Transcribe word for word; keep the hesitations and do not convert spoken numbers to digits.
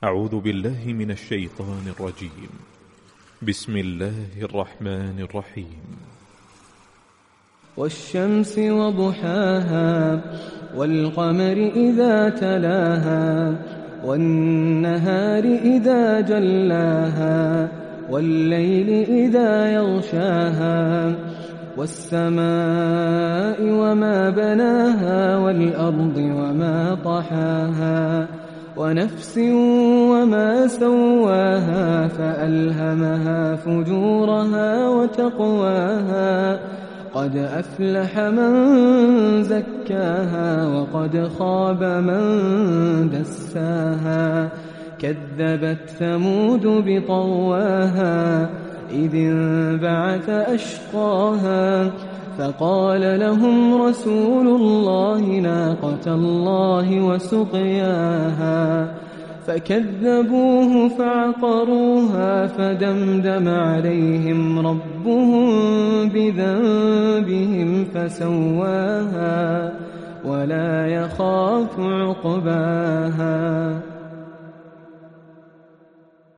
أعوذ بالله من الشيطان الرجيم. بسم الله الرحمن الرحيم. والشمس وضحاها والقمر إذا تلاها والنهار إذا جلاها والليل إذا يغشاها والسماء وما بناها والأرض وما طحاها ونفس وما سواها فألهمها فجورها وتقواها قد أفلح من زكاها وقد خاب من دساها كذبت ثمود بطغواها إذ انبعث أشقاها فقال لهم رسول الله ناقة الله وسقياها فكذبوه فعقروها فدمدم عليهم ربهم بذنبهم فسواها ولا يخاف عقباها.